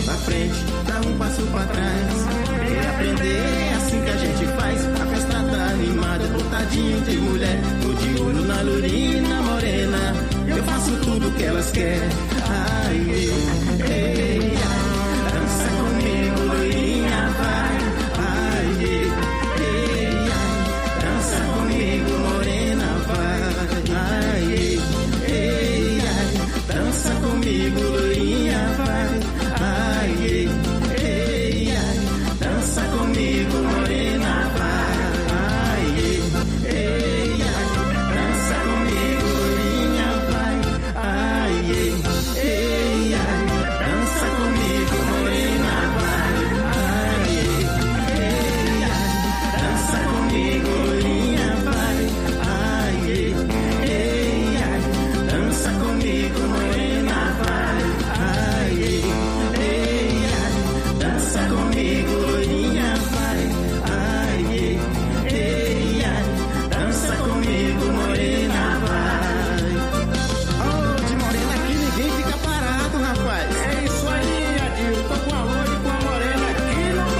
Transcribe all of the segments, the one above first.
pra frente, dá um passo pra trás. E aprender é assim que a gente faz. A festa tá animada, botadinho de mulher. Tô de olho na lourina morena. Eu faço tudo que elas querem. Ai, ei, ei, ai, dança comigo, loirinha, vai. Ai, ei, ei, ai, dança comigo, morena, vai. Ai, ei, ei, ai, dança comigo, loirinha, vai. Ai, ei, ei, ai, dança comigo, morena, vai. Ai, ei, ei, ai, dança comigo, loirinha, vai. Ai, ei, ei, ai, dança comigo, morena, vai. Ai, ei, ai, dança comigo, loirinha, vai. Ai, ei, ai, dança comigo, morena, vai. Ai, ei, ai, dança comigo, loirinha, vai. Ai, ei, ai, dança comigo, morena, vai. Oh, de morena aqui ninguém fica parado, rapaz. É isso aí, Adil. Tô com a loira e com a morena aqui no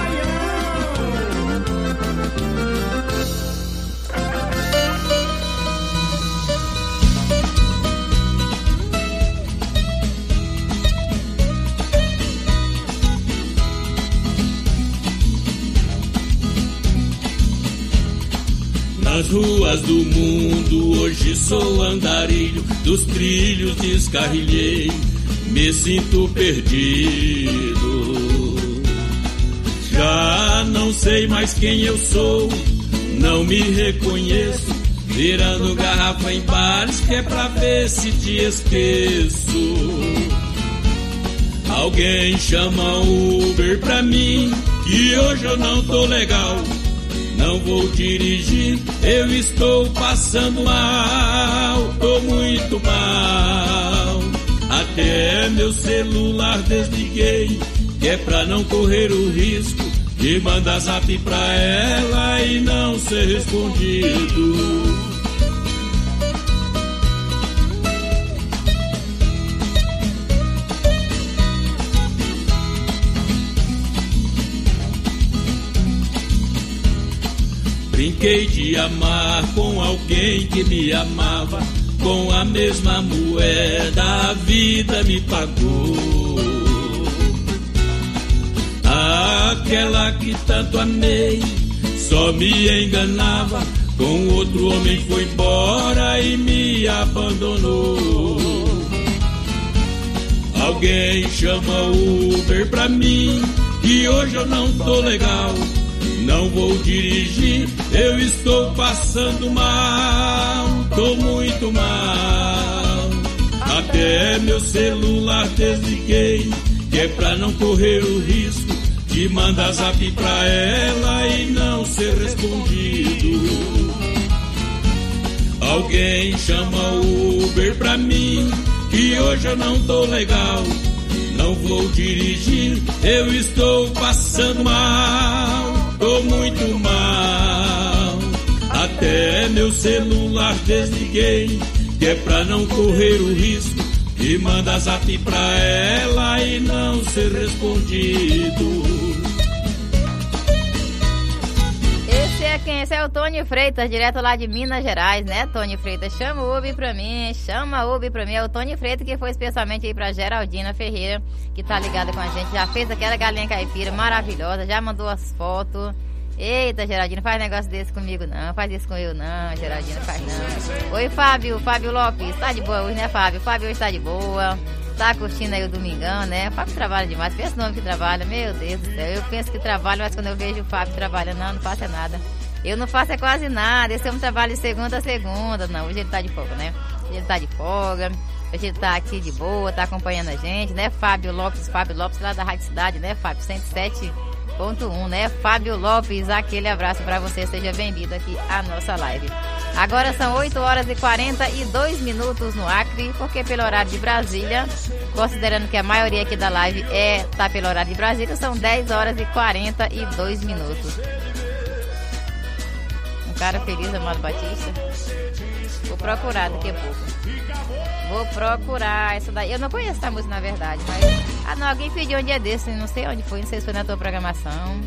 Nas ruas do mundo hoje sou andarilho, dos trilhos descarrilhei, me sinto perdido. Já não sei mais quem eu sou, não me reconheço, virando garrafa em bares que é pra ver se te esqueço. Alguém chama Uber pra mim, que hoje eu não tô legal. Não vou dirigir, eu estou passando mal, tô muito mal. Até meu celular desliguei, que é pra não correr o risco de mandar zap pra ela e não ser respondido. Brinquei de amar com alguém que me amava, com a mesma moeda a vida me pagou. Aquela que tanto amei só me enganava, com outro homem foi embora e me abandonou. Alguém chama Uber pra mim, que hoje eu não tô legal. Não vou dirigir, eu estou passando mal, tô muito mal. Até meu celular desliguei, que é pra não correr o risco de mandar zap pra ela e não ser respondido. Alguém chama Uber pra mim, que hoje eu não tô legal. Não vou dirigir, eu estou passando mal, tô muito mal. Até meu celular desliguei, que é pra não correr o risco de mandar zap pra ela e não ser respondido. Esse é o Tony Freitas, direto lá de Minas Gerais, né, Tony Freitas? Chama o Uber pra mim, é o Tony Freitas que foi especialmente aí pra Geraldina Ferreira, que tá ligada com a gente, já fez aquela galinha caipira maravilhosa, já mandou as fotos. Eita, Geraldina, faz negócio desse comigo não, faz isso com eu não, Geraldina, faz não. Oi, Fábio Lopes, tá de boa hoje, né, Fábio? Fábio hoje tá de boa, tá curtindo aí o domingão, né? Fábio trabalha demais, pensa no homem que trabalha, meu Deus do céu, eu penso que trabalho, mas quando eu vejo o Fábio trabalhando, não faço é nada. Eu não faço é quase nada, esse homem trabalha de segunda a segunda, não, hoje ele tá de folga, né? Hoje ele tá de folga, hoje ele tá aqui de boa, tá acompanhando a gente, né? Fábio Lopes lá da Rádio Cidade, né, Fábio? 107.1, né? Fábio Lopes, aquele abraço pra você, seja bem-vindo aqui à nossa live. Agora são 8 horas e 42 minutos no Acre, porque pelo horário de Brasília, considerando que a maioria aqui da live tá pelo horário de Brasília, são 10 horas e 42 minutos. Cara feliz, Amado Batista. Vou procurar daqui a pouco. Vou procurar essa daí. Eu não conheço essa música, na verdade, mas Ah, não, alguém pediu um dia desse, não sei onde foi, não sei se foi na tua programação.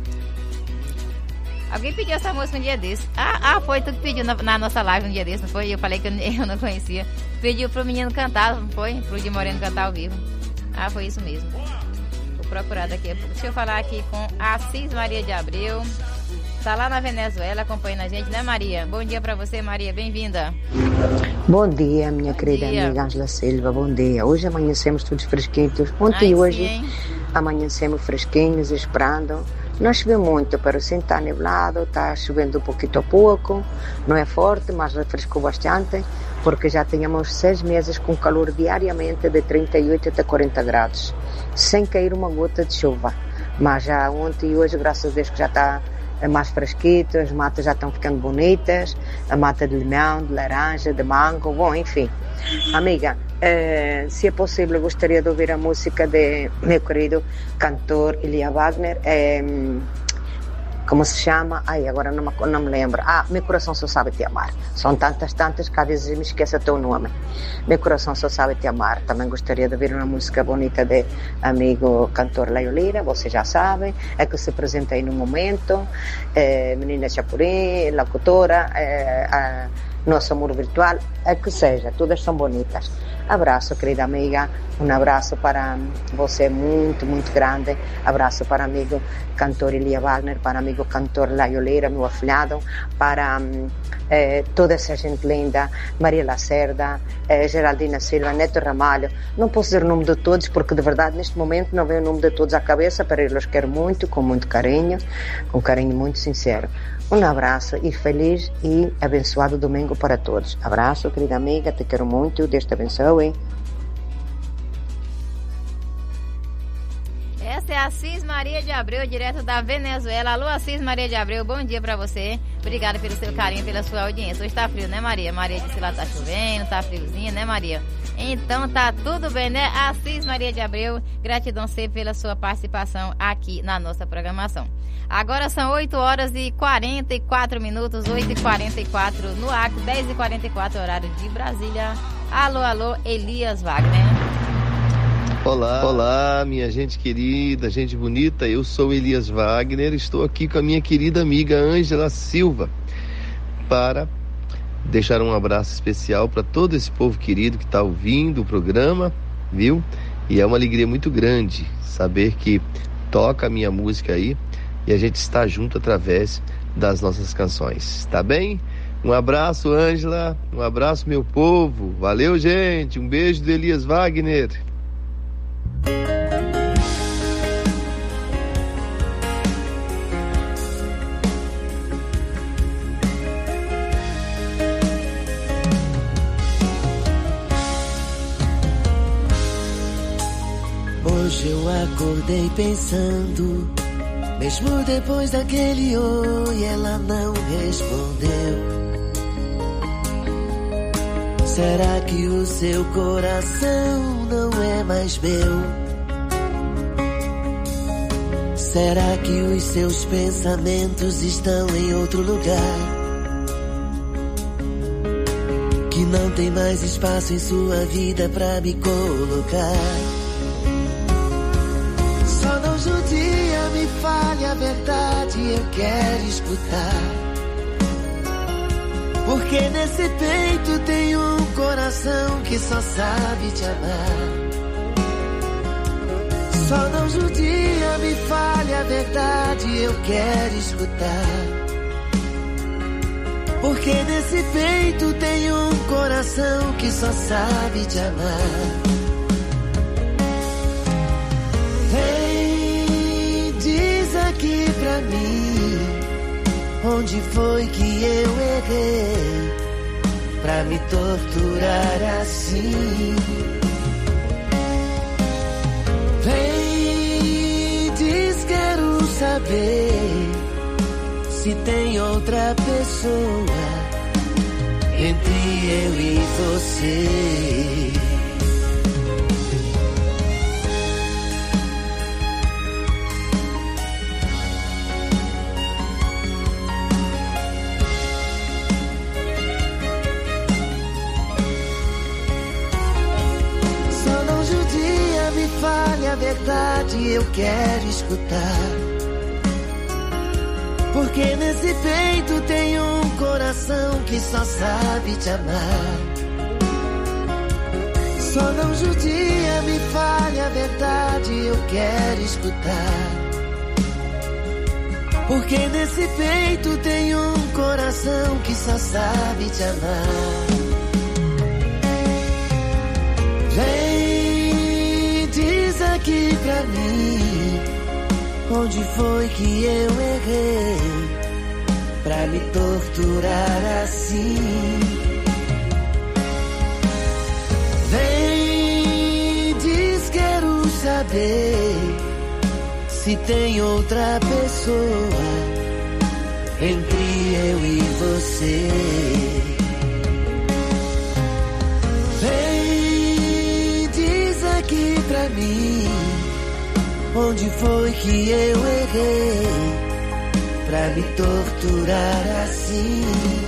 Alguém pediu essa música um dia desse. Foi tu que pediu na nossa live um dia desse, não foi? Eu falei que eu não conhecia. Pediu pro menino cantar, não foi? Pro Di Moreno cantar ao vivo. Ah, foi isso mesmo. Vou procurar daqui a pouco. Deixa eu falar aqui com Assis Maria de Abreu. Tá lá na Venezuela acompanhando a gente, né, Maria? Bom dia pra você, Maria, bem-vinda. Bom dia, minha querida amiga Ângela Silva, bom dia. Hoje amanhecemos todos fresquinhos. Ontem e hoje amanhecemos fresquinhos, esperando. Não choveu muito, pero sim está nublado, está chovendo um pouquinho a pouco. Não é forte, mas refrescou bastante, porque já tínhamos 6 meses com calor diariamente de 38 até 40 graus, sem cair uma gota de chuva. Mas já ontem e hoje, graças a Deus, que já está mais fresquito, as matas já estão ficando bonitas, a mata de limão, de laranja, de mango, bom, enfim. Amiga, se é possível, gostaria de ouvir a música de meu querido cantor Elia Wagner, como se chama? Agora não me lembro. Meu coração só sabe te amar. São tantas, que às vezes me esqueço teu nome. Meu coração só sabe te amar. Também gostaria de ouvir uma música bonita de amigo cantor Leio Lira, vocês já sabem, é que se apresenta aí no momento. Menina Chapurim, locutora, nosso amor virtual, é que seja, todas são bonitas. Abraço, querida amiga, um abraço para você muito, muito grande. Abraço para amigo cantor Elia Wagner, para amigo cantor Laio Lira, meu afilhado, para toda essa gente linda, Maria Lacerda, Geraldina Silva, Neto Ramalho. Não posso dizer o nome de todos, porque de verdade neste momento não vem o nome de todos à cabeça, para eu os quero muito, com muito carinho, com carinho muito sincero. Um abraço e feliz e abençoado domingo para todos. Abraço, querida amiga, te quero muito, Deus te abençoe. Essa é a Assis Maria de Abreu, direto da Venezuela. Alô, Assis Maria de Abreu, bom dia pra você. Obrigada pelo seu carinho, pela sua audiência. Hoje tá frio, né, Maria? Maria disse lá tá chovendo, tá friozinho, né, Maria? Então tá tudo bem, né? Assis Maria de Abreu, gratidão sempre pela sua participação aqui na nossa programação. Agora são 8 horas e 44 minutos, 8h44 no Acre, 10h44 horário de Brasília. Alô, Elias Wagner. Olá, minha gente querida, gente bonita, eu sou Elias Wagner, estou aqui com a minha querida amiga Ângela Silva para deixar um abraço especial para todo esse povo querido que está ouvindo o programa, viu? E é uma alegria muito grande saber que toca a minha música aí e a gente está junto através das nossas canções, tá bem? Um abraço, Ângela, um abraço, meu povo, valeu, gente, um beijo do Elias Wagner. Hoje eu acordei pensando, mesmo depois daquele oi, ela não respondeu. Será que o seu coração não é mais meu? Será que os seus pensamentos estão em outro lugar? Que não tem mais espaço em sua vida pra me colocar? Só não judia, me fale a verdade, eu quero escutar. Porque nesse peito tem um coração que só sabe te amar. Só não judia, me fale a verdade, eu quero escutar. Porque nesse peito tem um coração que só sabe te amar. Vem, diz aqui pra mim, onde foi que eu errei pra me torturar assim? Vem, diz, quero saber se tem outra pessoa entre eu e você. Fale a a verdade eu quero escutar. Porque nesse peito tem um coração que só sabe te amar. Só não judia, me fale a verdade, eu quero escutar. Porque nesse peito tem um coração que só sabe te amar. Vem, diz aqui pra mim, onde foi que eu errei pra me torturar assim? Vem, diz, quero saber se tem outra pessoa entre eu e você. Vem, diz aqui pra mim, onde foi que eu errei pra me torturar assim?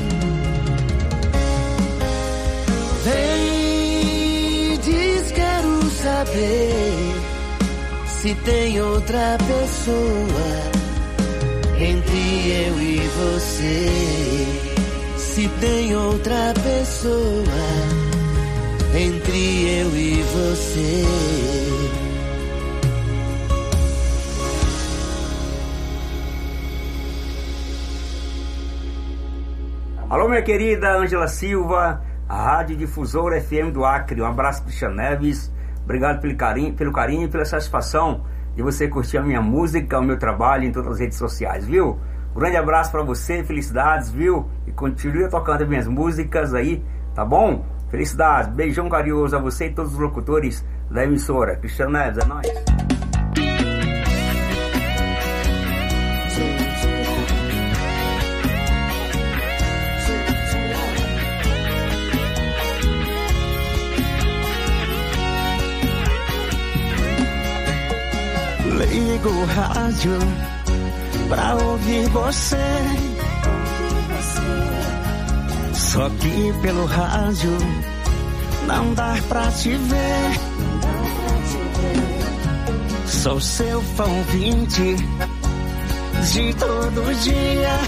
Vem, diz, quero saber se tem outra pessoa entre eu e você. Se tem outra pessoa entre eu e você. Alô, minha querida Ângela Silva, a Rádio Difusora FM do Acre. Um abraço, Cristian Neves. Obrigado pelo carinho e pela satisfação de você curtir a minha música, o meu trabalho em todas as redes sociais, viu? Grande abraço pra você, felicidades, viu? E continue tocando as minhas músicas aí, tá bom? Felicidades, beijão carinhoso a você e todos os locutores da emissora. Cristian Neves, é nóis. Ligo o rádio pra ouvir você. Só que pelo rádio não dá pra te ver. Sou seu fã ouvinte de todo dia.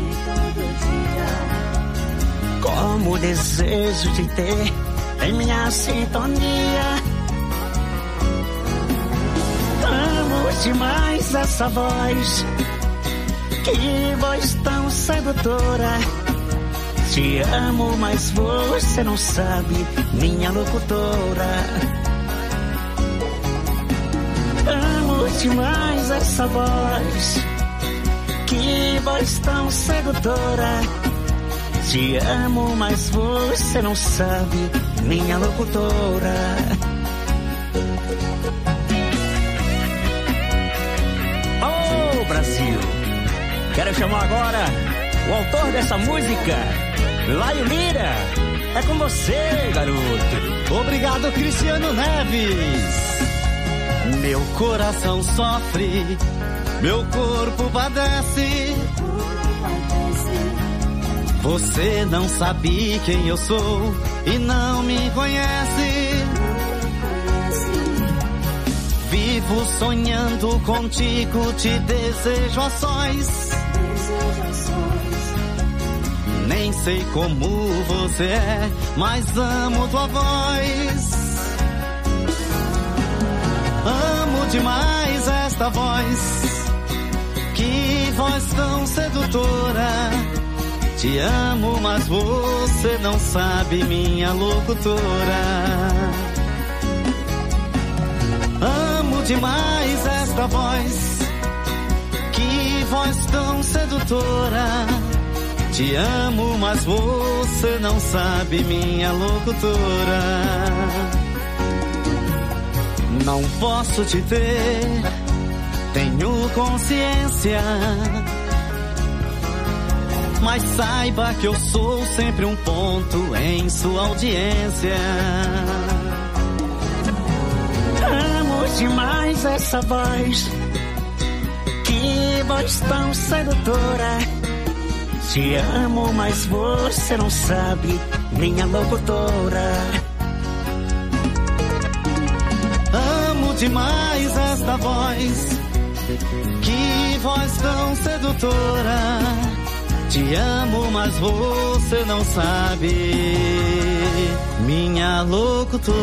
Como desejo de ter em minha sintonia. Demais essa voz, que voz tão sedutora. Te amo, mas você não sabe, minha locutora. Amo demais essa voz, que voz tão sedutora. Te amo, mas você não sabe, minha locutora. Brasil. Quero chamar agora o autor dessa música, Laio Lira. É com você, garoto. Obrigado, Cristiano Neves. Meu coração sofre, meu corpo padece. Você não sabe quem eu sou e não me conhece. Vivo sonhando contigo, te desejo a sós. Nem sei como você é, mas amo tua voz. Amo demais esta voz, que voz tão sedutora. Te amo, mas você não sabe, minha locutora. Amo demais esta voz, que voz tão sedutora. Te amo, mas você não sabe, minha locutora. Não posso te ter, tenho consciência, mas saiba que eu sou sempre um ponto em sua audiência. Demais essa voz, que voz tão sedutora. Te amo, mas você não sabe, minha locutora. Amo demais esta voz. Que voz tão sedutora. Te amo, mas você não sabe. Minha locutora.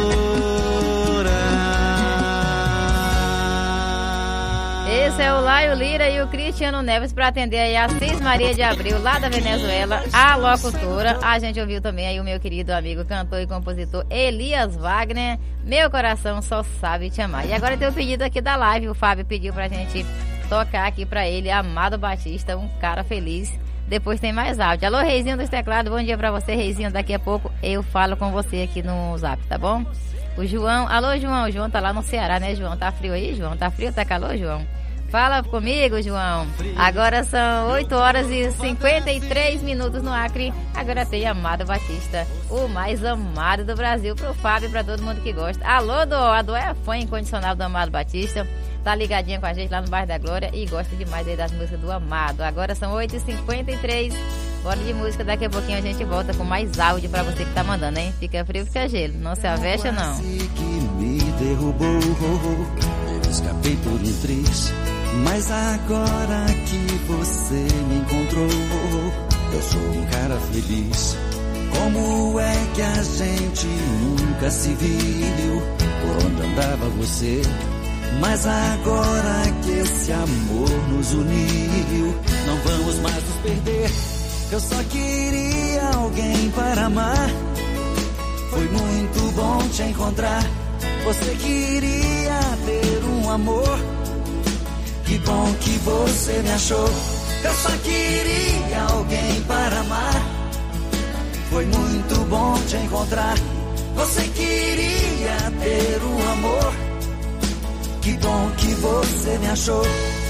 Esse é o Laio Lira e o Cristiano Neves para atender aí a Cis Maria de Abril, lá da Venezuela, a locutora. A gente ouviu também aí o meu querido amigo, cantor e compositor Elias Wagner, Meu Coração Só Sabe Te Amar. E agora tem o pedido aqui da live, o Fábio pediu pra gente tocar aqui pra ele, Amado Batista, um cara feliz. Depois tem mais áudio. Alô, Reizinho dos Teclados, bom dia pra você, Reizinho. Daqui a pouco eu falo com você aqui no Zap, tá bom? O João, alô, João. O João tá lá no Ceará, né, João? Tá frio aí, João? Tá frio, tá calor, João? Fala comigo, João. Agora são 8 horas e 53 minutos no Acre. Agora tem Amado Batista, o mais amado do Brasil, pro Fábio e pra todo mundo que gosta. Alô, Dó. A Dó é fã incondicional do Amado Batista. Tá ligadinha com a gente lá no Bairro da Glória e gosta demais aí das músicas do Amado. Agora são 8h53. Bora de música, daqui a pouquinho a gente volta com mais áudio pra você que tá mandando, hein? Fica frio, fica gelo. Não se avexa, não. Que me derrubou, eu escapei por um triz. Mas agora que você me encontrou, eu sou um cara feliz. Como é que a gente nunca se viu? Por onde andava você? Mas agora que esse amor nos uniu, não vamos mais nos perder. Eu só queria alguém para amar. Foi muito bom te encontrar. Você queria ter um amor. Que bom que você me achou. Eu só queria alguém para amar. Foi muito bom te encontrar. Você queria ter um amor. Que bom que você me achou.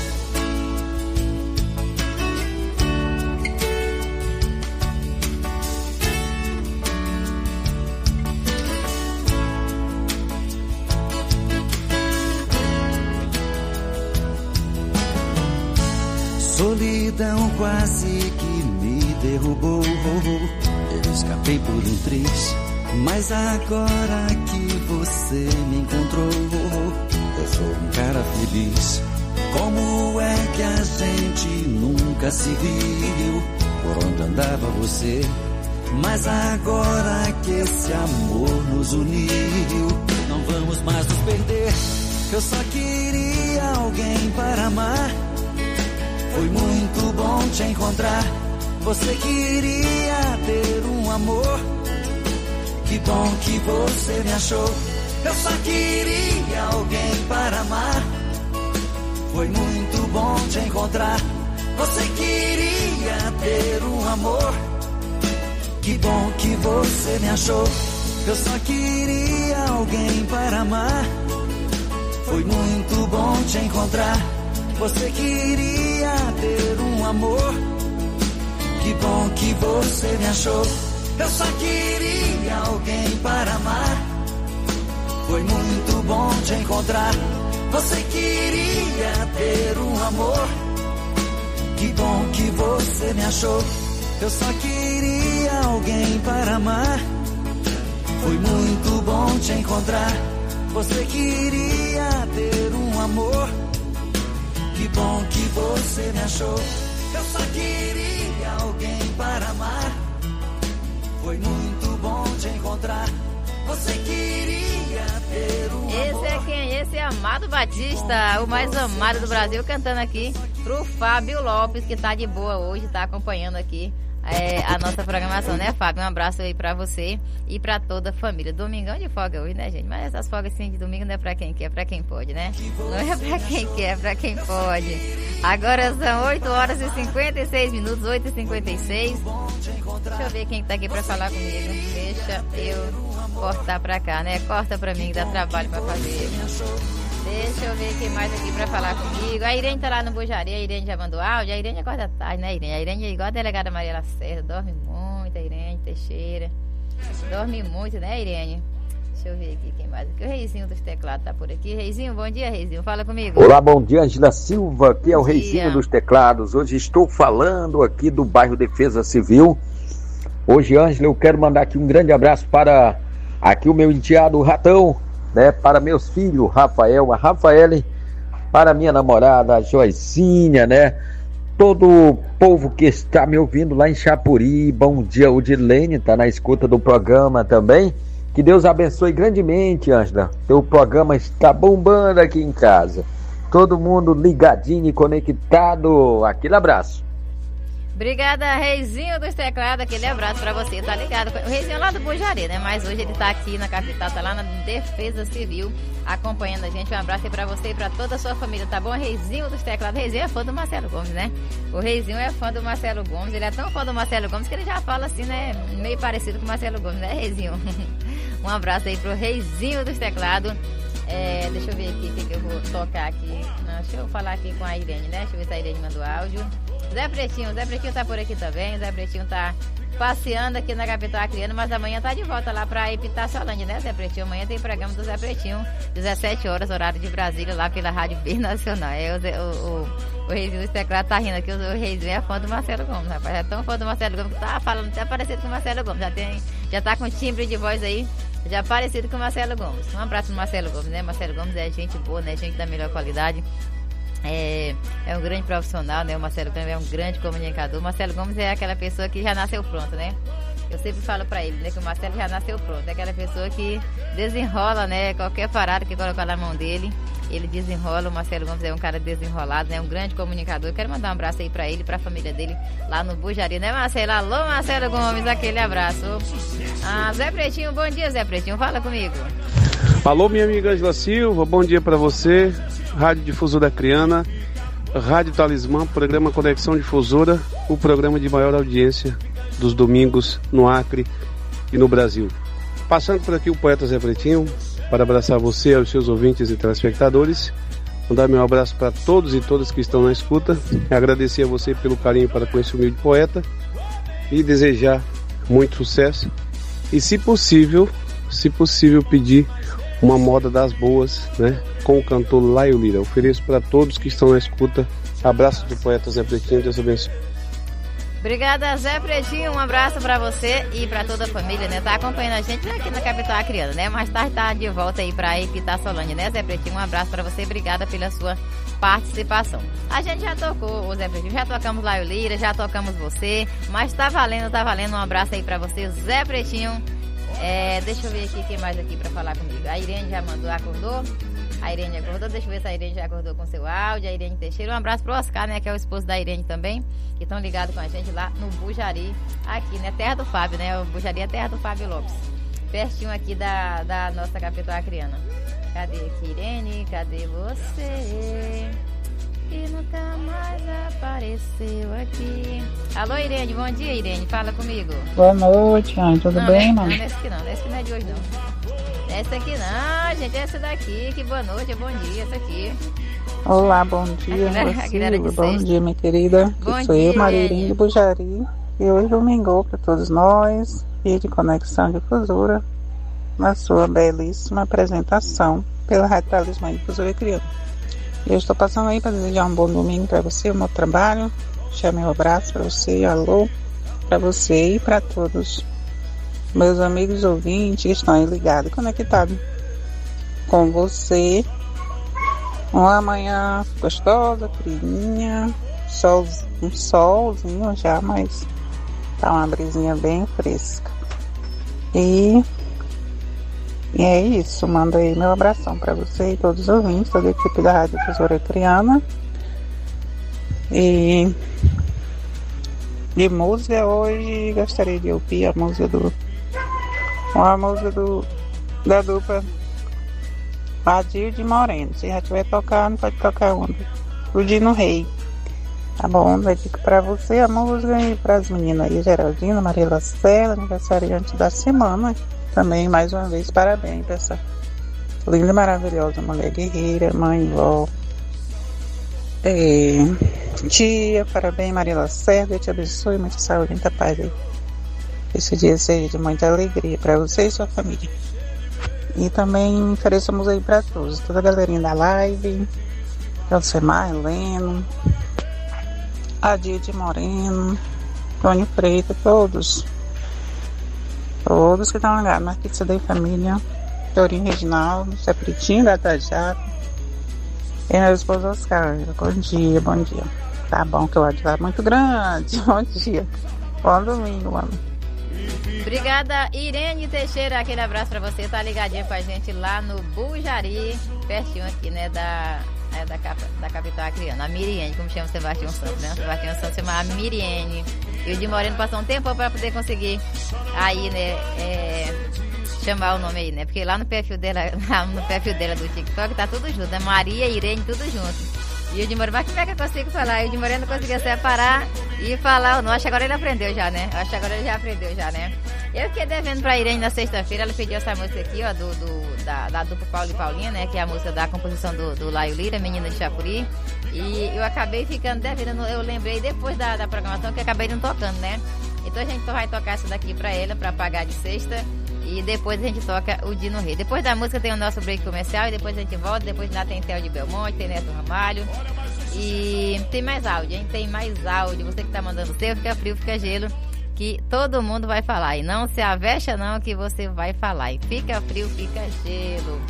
Solidão quase que me derrubou. Eu escapei por um triz. Mas agora que você me encontrou, eu sou um cara feliz. Como é que a gente nunca se viu? Por onde andava você? Mas agora que esse amor nos uniu, não vamos mais nos perder. Eu só queria alguém para amar. Foi muito bom te encontrar. Você queria ter um amor. Que bom que você me achou. Eu só queria alguém para amar. Foi muito bom te encontrar. Você queria ter um amor. Que bom que você me achou. Eu só queria alguém para amar. Foi muito bom te encontrar. Você queria ter um amor. Que bom que você me achou. Eu só queria alguém para amar. Foi muito bom te encontrar. Você queria ter um amor. Que bom que você me achou. Eu só queria alguém para amar. Foi muito bom te encontrar. Você queria ter um amor. Que bom que você me achou. Eu só queria alguém para amar. Foi muito bom te encontrar. Você queria ter um amor. Esse é quem? Esse é Amado Batista, o mais amado do Brasil, cantando aqui pro Fábio Lopes, que tá de boa hoje, tá acompanhando aqui a nossa programação, né, Fábio? Um abraço aí pra você e pra toda a família. Domingão de folga hoje, né, gente? Mas essas folgas assim de domingo não é pra quem quer, é pra quem pode, né? Não é pra quem quer, é pra quem pode. Agora são 8 horas e 56 minutos, 8h56. Deixa eu ver quem tá aqui pra falar comigo. Deixa eu cortar pra cá, né? Corta pra mim, que dá trabalho pra fazer. Deixa eu ver quem mais aqui pra falar comigo. A Irene tá lá no Bujaria, a Irene já mandou áudio. A Irene acorda tarde, né, Irene? A Irene é igual a delegada Maria Lacerda, dorme muito, a Irene Teixeira. Dorme muito, né, Irene? Deixa eu ver aqui quem mais aqui. O Reizinho dos Teclados tá por aqui. Reizinho, bom dia, Reizinho. Fala comigo. Olá, bom dia, Ângela Silva. Aqui é o Reizinho dos Teclados. Hoje estou falando aqui do bairro Defesa Civil. Hoje, Ângela, eu quero mandar aqui um grande abraço para aqui o meu enteado Ratão, né? Para meus filhos, Rafael, a Rafaele, para minha namorada, a Joicinha, né? Todo o povo que está me ouvindo lá em Chapuri, bom dia. O Dilene está na escuta do programa também. Que Deus abençoe grandemente, Ângela. Teu programa está bombando aqui em casa. Todo mundo ligadinho e conectado. Aquele abraço. Obrigada, Reizinho dos Teclados. Aquele abraço pra você, tá ligado? O Reizinho lá do Bujari, né? Mas hoje ele tá aqui na capital, tá lá na Defesa Civil, acompanhando a gente. Um abraço aí pra você e pra toda a sua família, tá bom? Reizinho dos Teclados. Reizinho é fã do Marcelo Gomes, né? O Reizinho é fã do Marcelo Gomes. Ele é tão fã do Marcelo Gomes que ele já fala assim, né? Meio parecido com o Marcelo Gomes, né, Reizinho? Um abraço aí pro Reizinho dos Teclados. Deixa eu ver aqui o que eu vou tocar aqui. Não, deixa eu falar aqui com a Irene, né? Deixa eu ver se a Irene mandou áudio. Zé Pretinho tá por aqui também. Zé Pretinho tá passeando aqui na capital criando, mas amanhã tá de volta lá pra Epitaciolândia, né, Zé Pretinho? Amanhã tem programa do Zé Pretinho, 17 horas, horário de Brasília, lá pela Rádio B Nacional. O Reizinho dos Teclados tá rindo aqui, o Reizinho é fã do Marcelo Gomes, rapaz. É tão fã do Marcelo Gomes que tá falando até parecido com o Marcelo Gomes. Já tá com timbre de voz aí, já parecido com o Marcelo Gomes. Um abraço pro Marcelo Gomes, né? Marcelo Gomes é gente boa, né? Gente da melhor qualidade. É um grande profissional, né? O Marcelo Gomes é um grande comunicador. O Marcelo Gomes é aquela pessoa que já nasceu pronto, né? Eu sempre falo pra ele, né? Que o Marcelo já nasceu pronto. É aquela pessoa que desenrola, né? Qualquer parada que colocar na mão dele, ele desenrola. O Marcelo Gomes é um cara desenrolado, né? Um grande comunicador. Eu quero mandar um abraço aí pra ele, pra família dele lá no Bujari, né, Marcelo? Alô, Marcelo Gomes, aquele abraço. Zé Pretinho, bom dia, Zé Pretinho. Fala comigo. Alô, minha amiga Ângela Silva, bom dia pra você. Rádio Difusora Acreana, Rádio Talismã, programa Conexão Difusora, o programa de maior audiência dos domingos no Acre e no Brasil. Passando por aqui o poeta Zé Pretinho, para abraçar você, aos seus ouvintes e telespectadores, mandar meu abraço para todos e todas que estão na escuta, agradecer a você pelo carinho para com esse humilde poeta e desejar muito sucesso e, se possível, pedir uma moda das boas, né? Com o cantor Laio Lira. Ofereço para todos que estão na escuta. Abraço do poeta Zé Pretinho, Deus abençoe. Obrigada, Zé Pretinho, um abraço pra você e pra toda a família, né? Tá acompanhando a gente aqui na capital acreana, né? Mais tarde tá de volta aí pra Epitaciolândia, né, Zé Pretinho? Um abraço pra você, obrigada pela sua participação. A gente já tocou, o Zé Pretinho, já tocamos Laio Lira, já tocamos você, mas tá valendo, um abraço aí pra você, Zé Pretinho. Deixa eu ver aqui quem mais aqui pra falar comigo. A Irene já mandou, acordou? A Irene acordou, deixa eu ver se a Irene já acordou com seu áudio. A Irene Teixeira, um abraço pro Oscar, né, que é o esposo da Irene também, que estão ligados com a gente lá no Bujari, aqui, né, terra do Fábio, né, o Bujari é terra do Fábio Lopes, pertinho aqui da nossa capital acreana. Cadê aqui, Irene? Cadê você? E nunca mais apareceu aqui. Alô, Irene, bom dia, Irene, fala comigo. Boa noite, Anne, tudo bem, mano? Não, essa aqui não é de hoje não. Essa aqui não, gente, essa daqui, que boa noite, bom dia, essa aqui. Olá, bom dia, Silvia, bom dia, minha querida. Bom sou dia, eu, Maririnha de Bujari. E hoje domingo para todos nós, e de Conexão Difusora, na sua belíssima apresentação pela Rádio Talismã Difusora Criança. Eu estou passando aí para desejar um bom domingo para você, um bom trabalho. Deixar meu abraço para você, alô, para você e para todos meus amigos ouvintes que estão aí ligados, conectados com você. Uma manhã gostosa, friinha, um solzinho já, mas tá uma brisinha bem fresca. E é isso, manda aí meu abração para você e todos os ouvintes, toda a equipe da Rádio Difusora Acreana. E de música hoje, gostaria de ouvir a música da dupla Adir de Moreno. Se já estiver tocando, pode tocar onda. O Dino Rei. Tá bom, dedico pra você a música e pras meninas aí, Geraldina, Maria Lacela, aniversariante da semana. Também, mais uma vez, parabéns pra essa linda e maravilhosa mulher guerreira, mãe, vó, tia, parabéns, Maria Lacela, Deus te abençoe, muita saúde, muita paz aí. Esse dia seja de muita alegria pra você e sua família. E também oferecemos aí pra todos, toda a galerinha da live, Elcemar, Heleno, Adir de Moreno, Tônio Freitas, todos que estão ligados na Pizza da Família, Torinho Reginaldo, Chapritinho da Tajada. E meu esposo Oscar. Bom dia, bom dia. Tá bom que o áudio tá muito grande. Bom dia. Bom domingo, mano. Obrigada, Irene Teixeira. Aquele abraço pra você. Tá ligadinha com a gente lá no Bujari, pertinho aqui, né, da capital acreana. A Miriene, como chama o Sebastião Santos, né? O Sebastião Santos chama a Miriene. E o de Moreno passou um tempo pra poder conseguir aí, né, chamar o nome aí, né? Porque lá no perfil dela do TikTok tá tudo junto, né? Maria e Irene, tudo junto. E o de Moreno, mas como é que eu consigo falar? E o de Moreno não conseguia separar e falar o nome. Acho que agora ele aprendeu já, né? Eu fiquei devendo pra Irene na sexta-feira, ela pediu essa música aqui, ó, da dupla Paulo e Paulinha, né? Que é a música da composição do Laio Lira, Menina de Chapuri. E eu acabei ficando devendo, eu lembrei depois da programação que eu acabei não tocando, né? Então a gente vai tocar essa daqui pra ela, pra pagar de sexta. E depois a gente toca o Dino Rei. Depois da música tem o nosso break comercial e depois a gente volta. Depois lá tem Theo de Belmonte, tem Neto Ramalho. E tem mais áudio, hein? Tem mais áudio. Você que tá mandando o seu, fica frio, fica gelo, que todo mundo vai falar. E não se avexa não que você vai falar. E fica frio, fica gelo.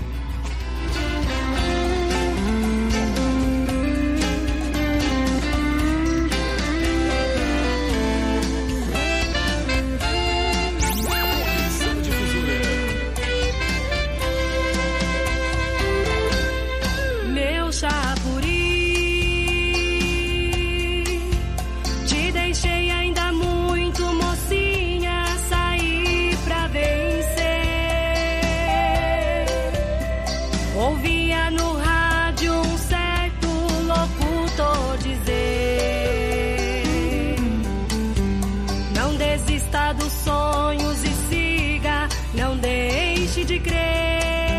Chapuri, te deixei ainda muito mocinha, sair pra vencer. Ouvia no rádio um certo locutor dizer: não desista dos sonhos e siga, não deixe de crer.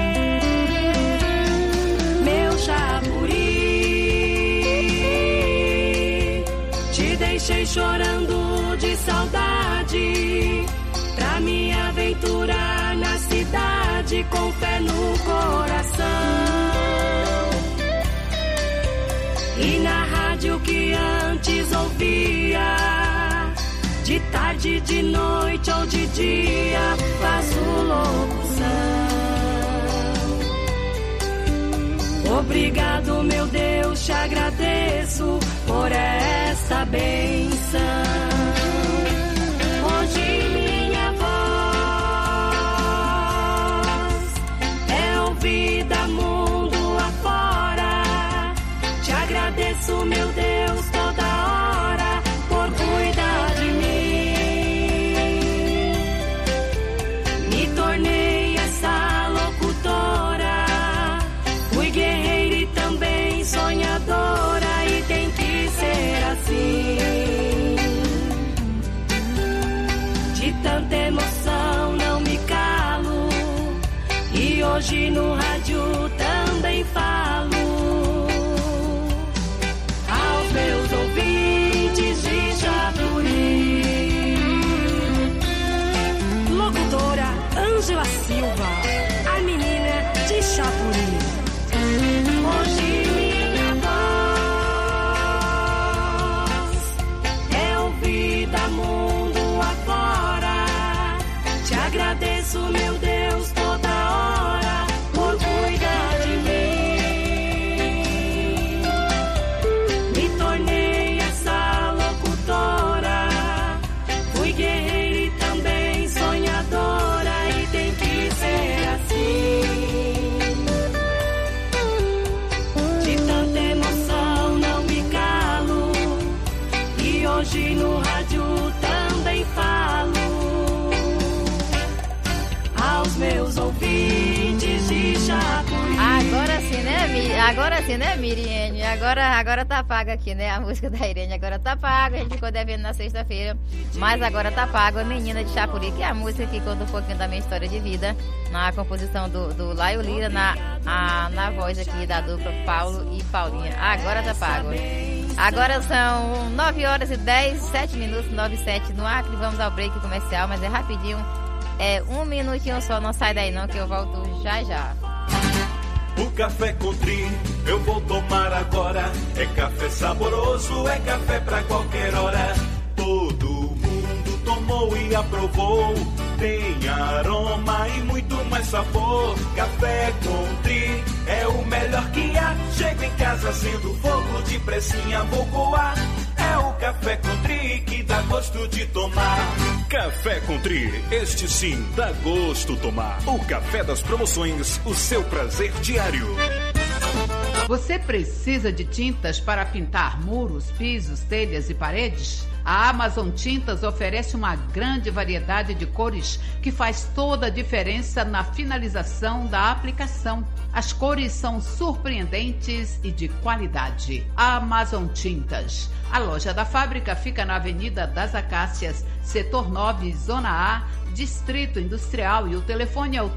Chapuri, te deixei chorando de saudade, pra me aventurar na cidade com fé no coração. E na rádio que antes ouvia, de tarde, de noite ou de dia, faço locução. Obrigado, meu Deus, te agradeço por esta benção. Hoje minha voz é ouvida mundo afora. Te agradeço, meu Deus, toda hora por cuidar de mim. Me tornei essa locutora, fui guerreira e também sonhadora, e tem que ser assim. De tanta emoção não me calo, e hoje no rádio também falo aos meus ouvintes de Chapuri. Locutora Ângela Silva, a menina de Chapuri. Hoje minha voz é ouvida mundo afora. Te agradeço, meu Deus, toda hora por cuidar de mim. Me tornei essa locutora, fui guerreira e também sonhadora, e tem que ser assim. Hoje no rádio também falo aos meus ouvintes de Chapuri. Agora sim, né, Miriene? Agora tá pago aqui, né? A música da Irene agora tá paga. A gente ficou devendo na sexta-feira, mas agora tá pago. A Menina de Chapuri, que é a música que conta um pouquinho da minha história de vida, na composição do Laio Lira, na voz aqui da dupla Paulo e Paulinha. Agora tá pago. Agora são 9 horas e 7 minutos, 9h07 no Acre. Vamos ao break comercial, mas é rapidinho. É 1 minutinho só, não sai daí não, que eu volto já já. O café Cotrim eu vou tomar agora. É café saboroso, é café pra qualquer hora. Todo mundo tomou e aprovou. Tem aroma e muito mais mais sabor. Café Country é o melhor que há. Chego em casa, acendo fogo, depressinha vou coar. É o Café Country que dá gosto de tomar. Café Country, este sim dá gosto tomar. O café das promoções, o seu prazer diário. Você precisa de tintas para pintar muros, pisos, telhas e paredes? A Amazon Tintas oferece uma grande variedade de cores que faz toda a diferença na finalização da aplicação. As cores são surpreendentes e de qualidade. Amazon Tintas. A loja da fábrica fica na Avenida das Acácias, Setor 9, Zona A, Distrito Industrial, e o telefone é o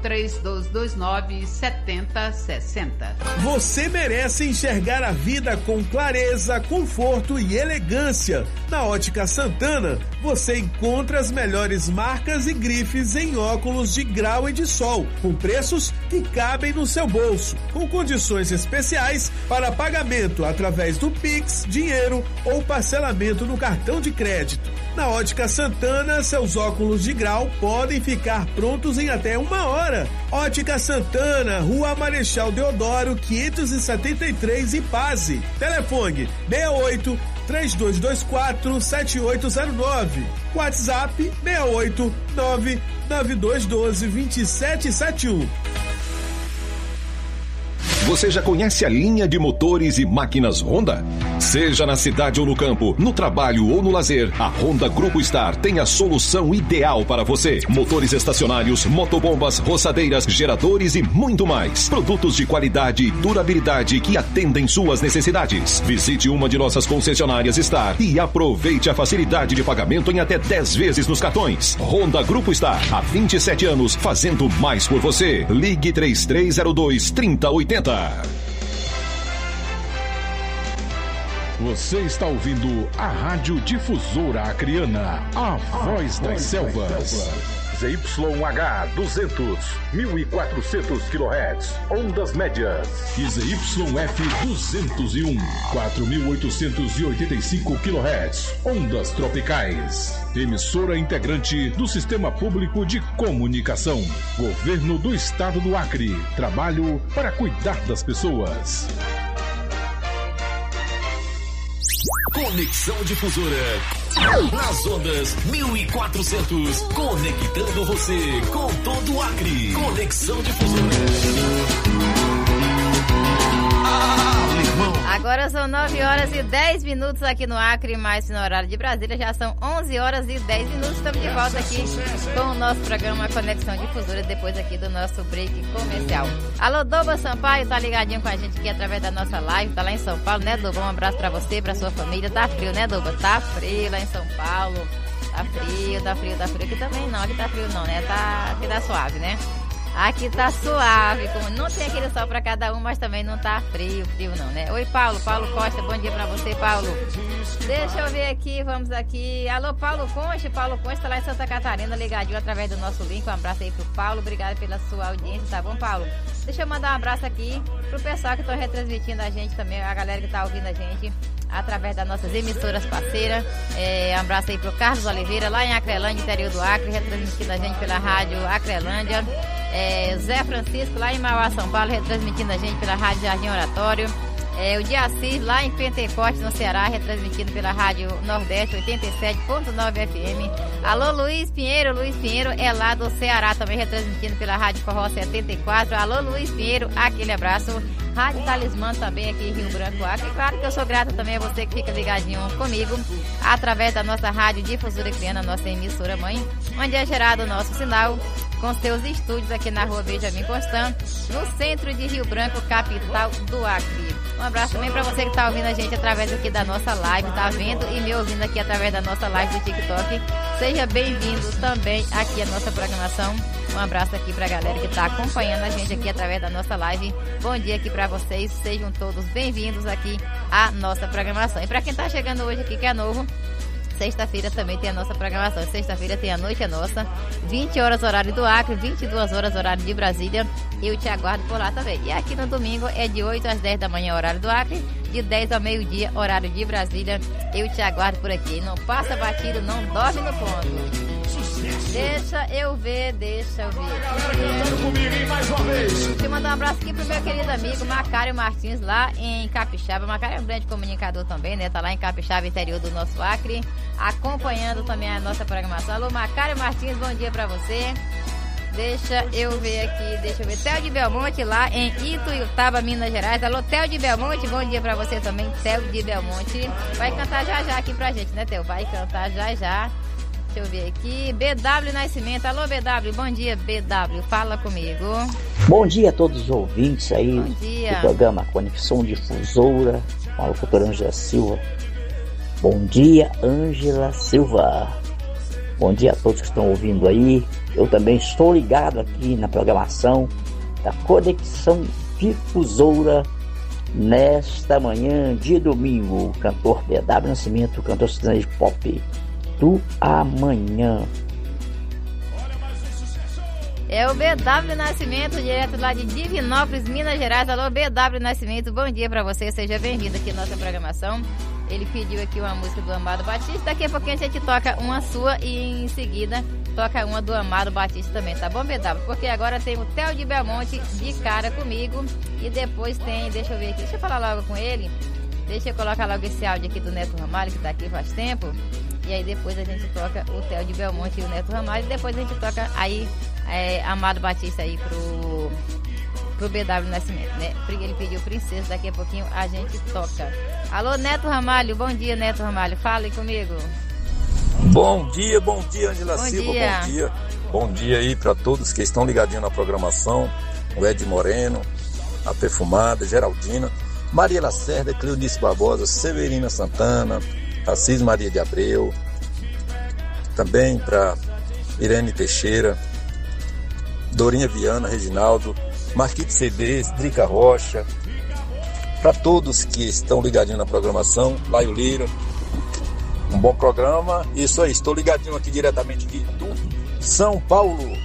3229-7060. Você merece enxergar a vida com clareza, conforto e elegância. Na Ótica Santana, você encontra as melhores marcas e grifes em óculos de grau e de sol, com preços que cabem no seu bolso, com condições especiais para pagamento através do Pix, dinheiro ou parcelamento no cartão de crédito. Na Ótica Santana, seus óculos de grau podem ficar prontos em até 1 hora. Ótica Santana, Rua Marechal Deodoro, 573, Ipase. Telefone 68 3224 7809. WhatsApp 68 99212 2771. Você já conhece a linha de motores e máquinas Honda? Seja na cidade ou no campo, no trabalho ou no lazer, a Honda Grupo Star tem a solução ideal para você. Motores estacionários, motobombas, roçadeiras, geradores e muito mais. Produtos de qualidade e durabilidade que atendem suas necessidades. Visite uma de nossas concessionárias Star e aproveite a facilidade de pagamento em até 10 vezes nos cartões. Honda Grupo Star, há 27 anos, fazendo mais por você. Ligue 3302-3080. Você está ouvindo a Rádio Difusora Acreana, a voz das selvas. ZYH 200, 1400 kHz, ondas médias. E ZYF 201, 4885 kHz, ondas tropicais. Emissora integrante do Sistema Público de Comunicação. Governo do Estado do Acre. Trabalho para cuidar das pessoas. Conexão Difusora. Nas ondas 1400. Conectando você com todo o Acre. Conexão Difusora. Agora são 9 horas e 10 minutos aqui no Acre, mais no horário de Brasília. Já são 11 horas e 10 minutos. Estamos de volta aqui com o nosso programa Conexão Difusora, depois aqui do nosso break comercial. Alô, Doba Sampaio, tá ligadinho com a gente aqui através da nossa live, tá lá em São Paulo, né, Doba? Um abraço pra você, pra sua família. Tá frio, né, Doba? Tá frio lá em São Paulo. Tá frio, tá frio, tá frio. Aqui também não, aqui tá frio não, né? Aqui tá suave, né? Aqui tá suave, como não tem aquele sol pra cada um, mas também não tá frio não, né? Oi, Paulo Costa, bom dia pra você, Paulo. Deixa eu ver aqui, vamos aqui. Alô, Paulo Concha tá lá em Santa Catarina, ligadinho através do nosso link. Um abraço aí pro Paulo, obrigado pela sua audiência, tá bom, Paulo? Deixa eu mandar um abraço aqui pro pessoal que estão retransmitindo a gente também, a galera que tá ouvindo a gente através das nossas emissoras parceiras. Um abraço aí pro Carlos Oliveira, lá em Acrelândia, interior do Acre, retransmitindo a gente pela rádio Acrelândia. Zé Francisco, lá em Mauá, São Paulo, retransmitindo a gente pela rádio Jardim Oratório. O Diacir, lá em Pentecoste, no Ceará, retransmitindo pela rádio Nordeste 87.9 FM. Alô, Luiz Pinheiro é lá do Ceará, também retransmitindo pela rádio Forró 74. Alô, Luiz Pinheiro, aquele abraço. Rádio Talismã também aqui em Rio Branco, Acre. Claro que eu sou grata também a você que fica ligadinho comigo através da nossa rádio Difusora Acreana, nossa emissora mãe, onde é gerado o nosso sinal com seus estúdios aqui na rua Benjamin Constant, no centro de Rio Branco, capital do Acre. Um abraço também para você que está ouvindo a gente através aqui da nossa live, tá vendo e me ouvindo aqui através da nossa live do TikTok. Seja bem-vindo também aqui à nossa programação. Um abraço aqui pra galera que tá acompanhando a gente aqui através da nossa live. Bom dia aqui pra vocês, sejam todos bem-vindos aqui à nossa programação. E pra quem tá chegando hoje aqui que é novo, sexta-feira também tem a nossa programação. Sexta-feira tem a Noite é Nossa, 20 horas horário do Acre, 22 horas horário de Brasília. Eu te aguardo por lá também. E aqui no domingo é de 8 às 10 da manhã horário do Acre, de 10 ao meio-dia, horário de Brasília. Eu te aguardo por aqui. Não passa batido, não dorme no ponto. Deixa eu ver. Deixa eu mandar um abraço aqui pro meu querido amigo Macário Martins, lá em Capixaba. Macário é um grande comunicador também, né? Tá lá em Capixaba, interior do nosso Acre, acompanhando também a nossa programação. Alô, Macário Martins, bom dia pra você. Deixa eu ver aqui. Theo de Belmonte, lá em Ituiutaba, Minas Gerais. Alô, Theo de Belmonte, bom dia pra você também, Theo de Belmonte. Vai cantar já aqui pra gente, né, Theo? Vai cantar já. Deixa eu ver aqui. BW Nascimento. Alô, BW, bom dia, BW. Fala comigo. Bom dia a todos os ouvintes aí do programa Conexão Difusora, com a locutora Ângela Silva. Bom dia, Ângela Silva. Bom dia a todos que estão ouvindo aí. Eu também estou ligado aqui na programação da Conexão Difusora nesta manhã de domingo. O cantor BW Nascimento, cantor de pop do amanhã. É o BW Nascimento, direto lá de Divinópolis, Minas Gerais. Alô, BW Nascimento, bom dia pra você, seja bem-vindo aqui à nossa programação. Ele pediu aqui uma música do Amado Batista. Daqui a pouquinho a gente toca uma sua e em seguida toca uma do Amado Batista também, tá bom, BW? Porque agora tem o Theo de Belmonte de cara comigo e depois tem, deixa eu ver aqui, deixa eu falar logo com ele. Deixa eu colocar logo esse áudio aqui do Neto Ramalho, que tá aqui faz tempo. E aí depois a gente toca o Theo de Belmonte e o Neto Ramalho. E depois a gente toca aí Amado Batista aí pro BW Nascimento, né? Ele pediu Princesa, daqui a pouquinho a gente toca. Alô, Neto Ramalho, bom dia, Neto Ramalho, fale comigo. Bom dia, Ângela Silva, dia. Bom dia. Bom dia aí para todos que estão ligadinhos na programação. O Ed Moreno, a Perfumada, Geraldina, Maria Lacerda, Cleonice Barbosa, Severina Santana, Assis Maria de Abreu, também para Irene Teixeira, Dorinha Viana, Reginaldo, Marquite CDs, Drica Rocha, para todos que estão ligadinhos na programação, Laio Lira, um bom programa. Isso aí, estou ligadinho aqui diretamente de Itu, São Paulo.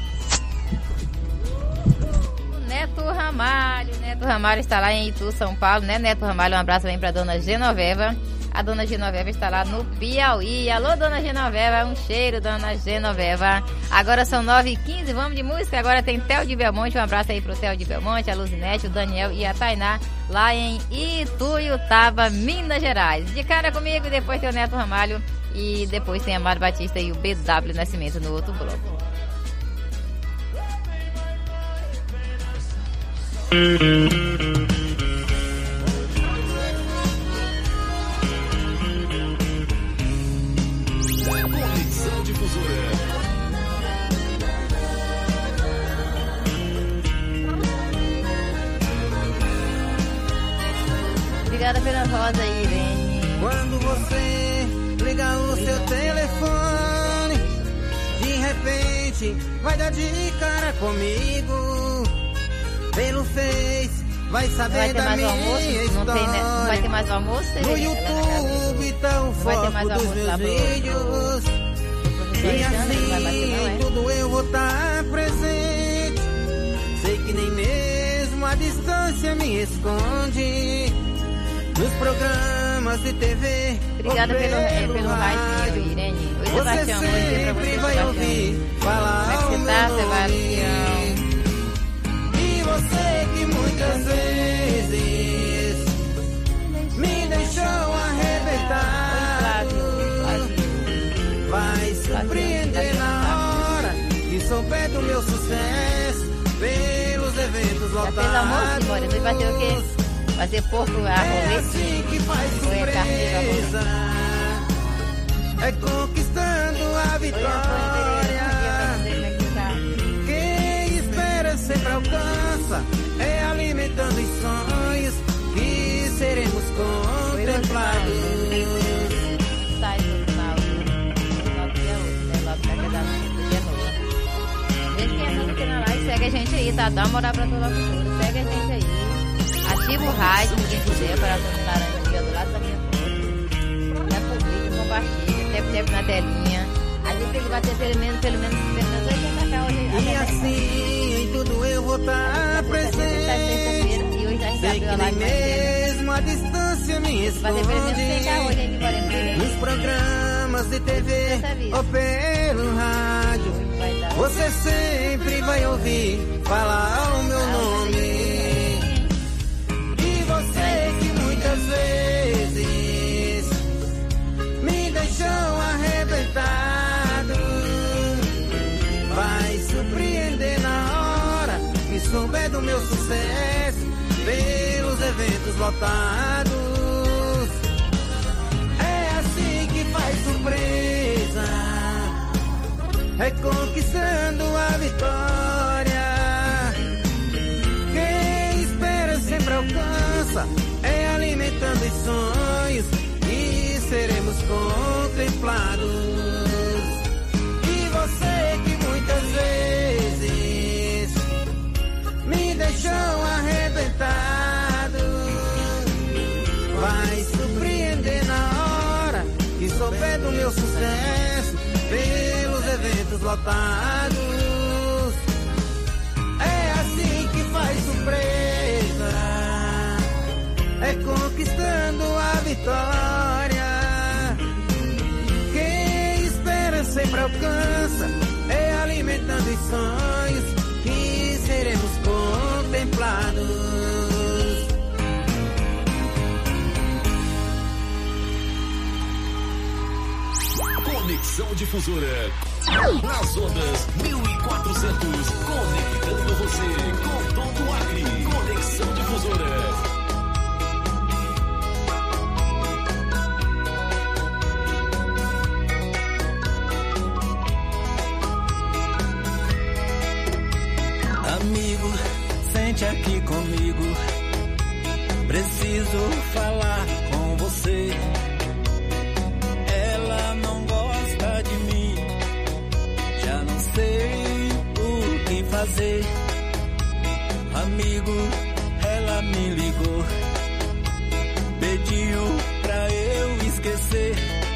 Neto Ramalho está lá em Itu, São Paulo, né, Neto Ramalho? Um abraço também para dona Genoveva. A dona Genoveva está lá no Piauí. Alô, dona Genoveva, um cheiro, dona Genoveva. Agora são 9h15, vamos de música. Agora tem Theo de Belmonte, um abraço aí pro Theo de Belmonte, a Luzinete, o Daniel e a Tainá, lá em Ituiutaba, Minas Gerais. De cara comigo, depois tem o Neto Ramalho e depois tem Amado Batista e o BW Nascimento no outro bloco. Conexão Difusora. Obrigada pela voz aí, Irene. Quando você liga o seu telefone, de repente vai dar de cara comigo. Pelo Face vai saber da minha história. Não vai ter mais almoço? No YouTube tá o foco dos meus vídeos. E assim tudo eu vou estar presente. Sei que nem mesmo a distância me esconde. Nos programas de TV. Obrigada pelo like, Irene. Oi, Sebastião, bom dia pra você, vai ouvir falar. Como é que você tá, Sebastião? E você que muitas vezes me deixou arrebentado, vai surpreender na hora que souber do meu sucesso pelos eventos lotados. Já fez almoço, Bora? Você vai ter o quê? Vai ter porco arroz? É assim que faz surpresa, é conquistando a vitória. Quem espera sempre alcança, é alimentando os sonhos que seremos contemplados. Sai no final do dia 8, né? Logo vai pegar no dia novo. Gente, quem é novo aqui na live, segue a gente aí, tá? Dá uma moral pra toda a cultura, segue a gente aí. Ativa o rádio, quem puder, para todo laranja aqui do lado da minha foto. Já publica, compartilha, tempo na telinha. A gente tem que bater pelo menos 80k hoje. E assim, em tudo eu vou estar presente. E hoje já sei que nem mesmo a distância se me esconde nos programas de TV ou pelo rádio. Você sempre vai ouvir falar o meu nome. E você que muitas vezes me deixou arrebentado, vai surpreender na hora que souber do meu sucesso pelos eventos lotados. É assim que faz surpresa, é conquistando a vitória. Quem espera sempre alcança, é alimentando os sonhos e seremos contemplados. E você que muitas vezes me deixou arrebentado, vai surpreender na hora que souber do meu sucesso pelos eventos lotados. É assim que faz surpresa, é conquistando a vitória. Quem espera sempre alcança, é alimentando os sonhos que seremos contemplados. Conexão Difusora. Nas ondas 1400. Conectando você com todo o Acre. Conexão Difusora. Amigo, sente aqui comigo. Preciso falar com você. Ela não gosta de mim, já não sei o que fazer. Amigo, ela me ligou, pediu pra eu esquecer.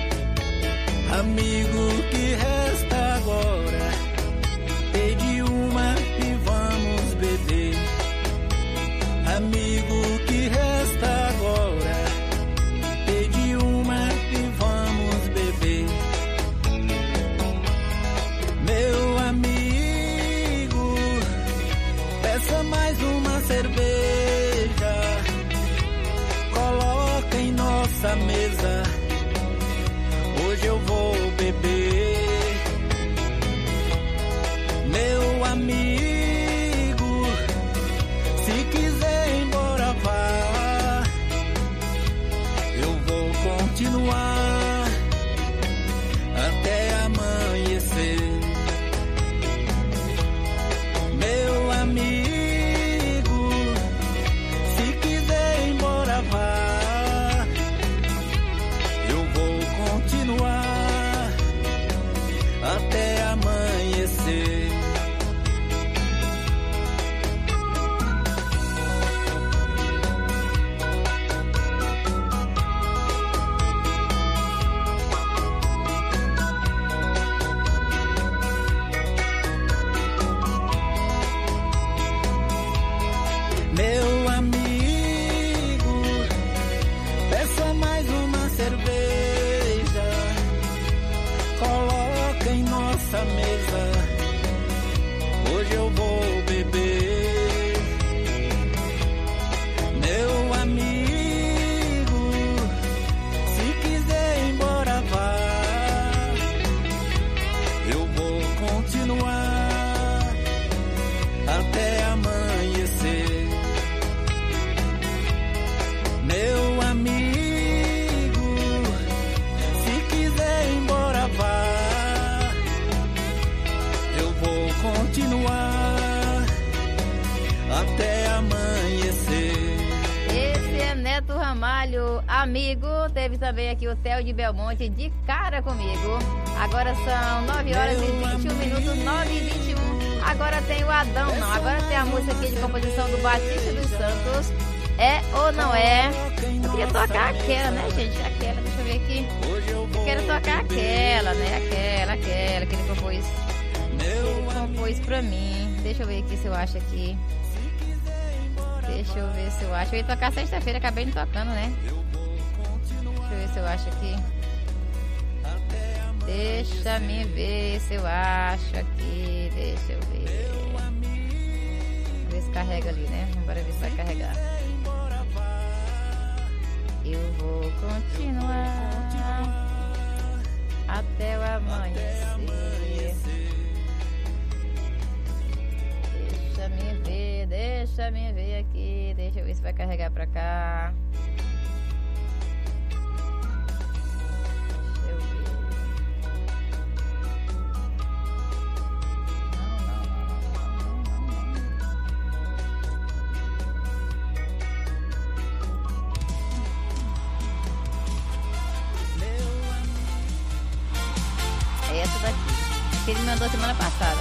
Amigo, que resta agora? Pede uma e vamos beber. Amigo, que resta agora? Pede uma e vamos beber. Meu amigo, peça mais uma cerveja, coloca em nossa mesa. Hoje eu vou beber. Meu amigo, se quiser ir embora vá, eu vou continuar até amanhecer. Meu amigo, se quiser ir embora vá, eu vou continuar até amanhecer. Meu amigo, peça mais uma cerveja, coloca em nossa mesa. Hoje eu vou beber. Meu amigo, se quiser ir embora vá, eu vou continuar até amanhecer. Meu amigo, se quiser ir embora vá, eu vou continuar até amanhecer. Esse é Neto Ramalho, amigo. Teve também aqui o Theo de Belmonte, de cara comigo. Agora são 9 horas e 21 minutos, 9 e 21. Agora tem o Adão, não. Agora tem a música aqui de composição do Batista dos Santos. É ou não é? Eu queria tocar aquela, né, gente? Aquela, deixa eu ver aqui. Eu quero tocar aquela, né? Aquela que ele compôs. Ele compôs pra mim. Deixa eu ver aqui se eu acho aqui. Deixa eu ver se eu acho. Eu ia tocar sexta-feira, acabei não tocando, né? se eu acho aqui. Deixa-me ver se eu acho aqui. Deixa eu ver. Vamos ver se carrega ali, né? Vamos ver se vai carregar. Eu vou continuar até o amanhecer. Deixa-me ver aqui. Deixa eu ver se vai carregar pra cá. Deixa eu ver. É essa daqui. Que ele mandou semana passada.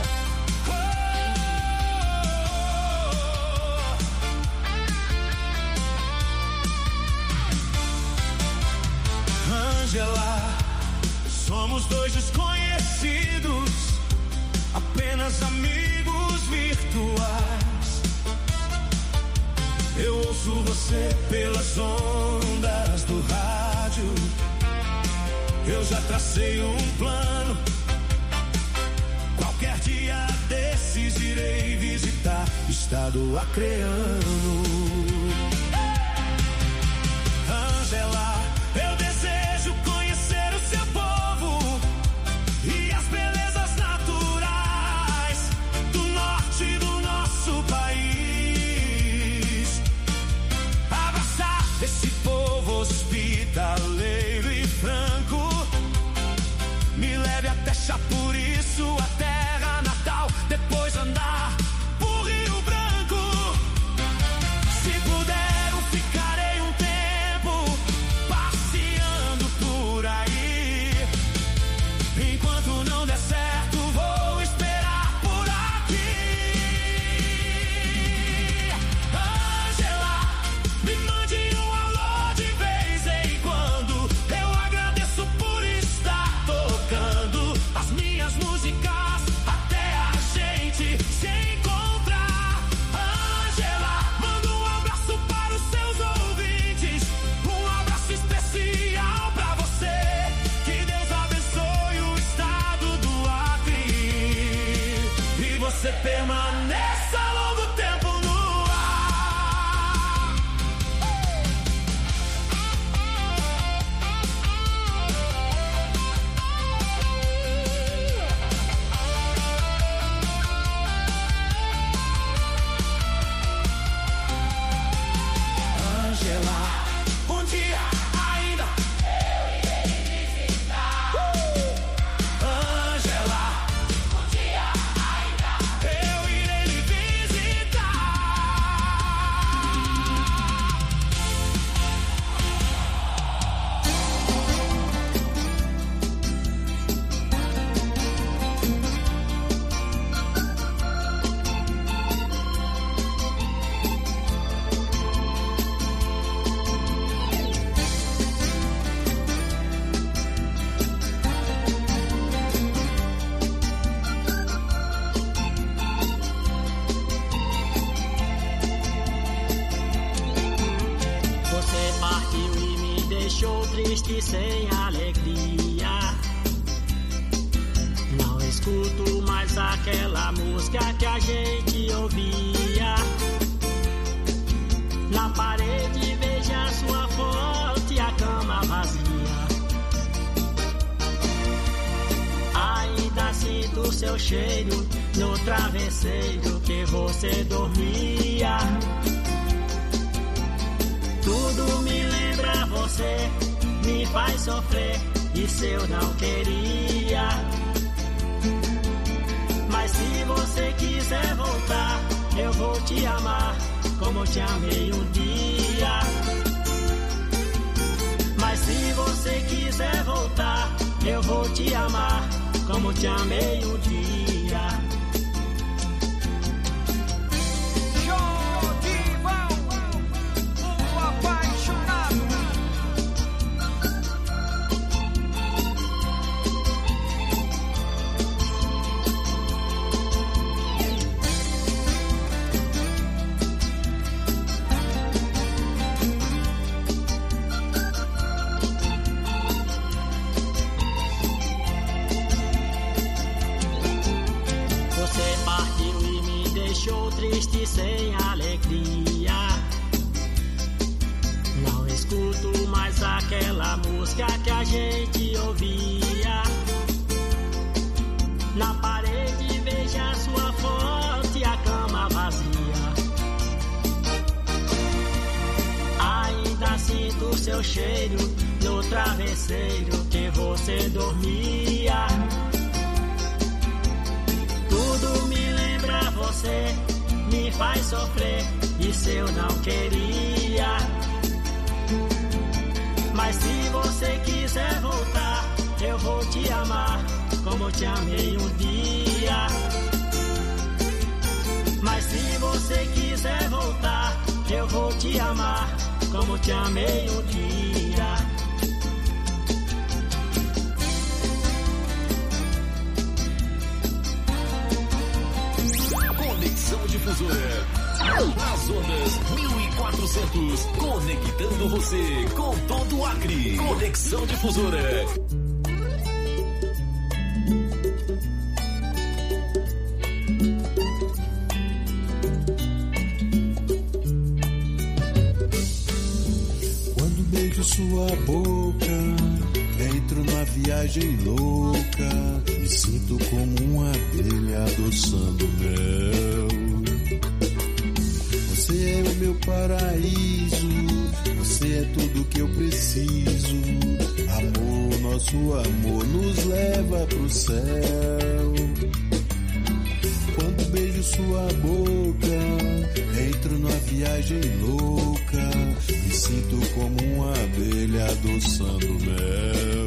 Angela, somos dois desconhecidos, apenas amigos virtuais. Eu ouço você pelas ondas do rádio. Eu já tracei um plano. Qualquer dia desses irei visitar o estado acreano. Angela, eu desejo conhecer o seu povo e as belezas naturais do norte do nosso país. Abraçar esse povo hospitaleiro e franco. Me leve até Chapuri, sua terra natal. Depois andar por Rio Branco. Se puder, eu ficarei um tempo passeando por aí. Enquanto não der certo, vou esperar por aqui. Angela, me mande um alô de vez em quando. Eu agradeço por estar tocando as minhas músicas até a gente se encontrar. Angela, manda um abraço para os seus ouvintes. Um abraço especial pra você. Que Deus abençoe o estado do Acre e você permaneça longo tempo no ar. Angela, um dia ainda eu irei lhe visitar. Angela, um dia ainda eu irei lhe visitar. Você partiu e me deixou triste sem alegria. Não escuto mais aquela música que a gente ouvia. Na parede veja sua foto e a cama vazia. Ainda sinto seu cheiro no travesseiro que você dormia. Tudo me lembra você, me faz sofrer, isso eu não queria. Mas se você quiser voltar, eu vou te amar, como te amei um dia. Mas se você quiser voltar, eu vou te amar, como te amei um dia. deixou triste sem alegria. Não escuto mais aquela música que a gente ouvia. Na parede veja sua foto e a cama vazia. Ainda sinto seu cheiro no travesseiro que você dormia. Tudo me lembra você, me faz sofrer, isso eu não queria. Mas se você quiser voltar, eu vou te amar como te amei um dia. Mas se você quiser voltar, eu vou te amar como te amei um dia. Conexão Difusora. Nas ondas 1400, conectando você com todo o Acre. Conexão Difusora. Quando beijo sua boca, entro na viagem louca, me sinto como uma abelha adoçando mel. Você é o meu paraíso, você é tudo que eu preciso. Amor, nosso amor nos leva pro céu. Quando beijo sua boca, entro numa viagem louca, me sinto como uma abelha adoçando mel.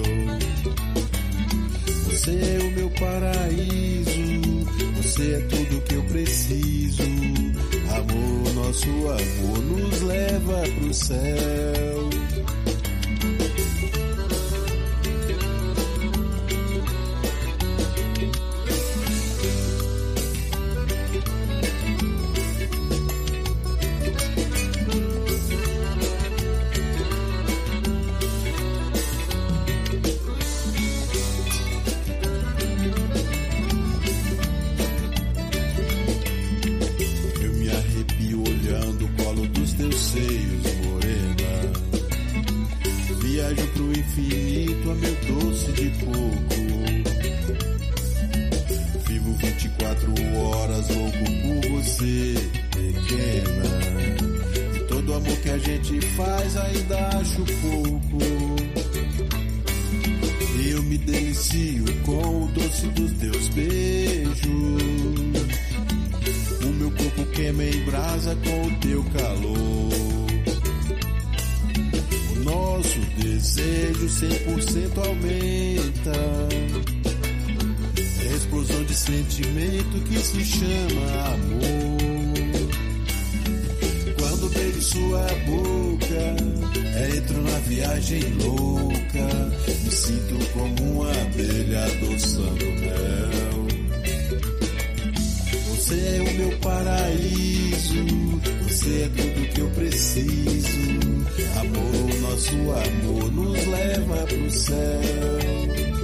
Você é o meu paraíso, você é tudo que eu preciso. Amor, nosso amor nos leva pro céu. Infinito, a meu doce de coco. Vivo 24 horas louco por você, pequena. E todo amor que a gente faz ainda acho pouco. Eu me delicio com o doce dos teus beijos. O meu corpo queima em brasa com o teu calor. Nosso desejo 100% aumenta. É explosão de sentimento que se chama amor. Quando beijo sua boca, entro na viagem louca, me sinto como uma abelha adoçando mel. Você é o meu paraíso, você é tudo que eu preciso. Amor, nosso amor nos leva pro céu.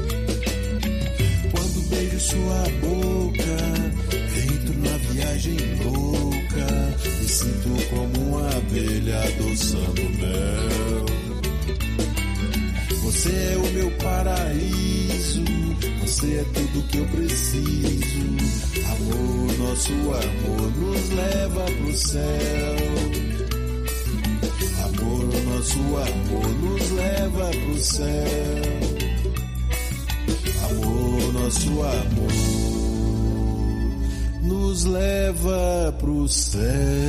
Quando beijo sua boca, entro na viagem louca, me sinto como uma abelha adoçando mel. Você é o meu paraíso, você é tudo que eu preciso. Amor, nosso amor nos leva pro céu. Amor, nosso amor nos leva pro céu. Amor, nosso amor nos leva pro céu.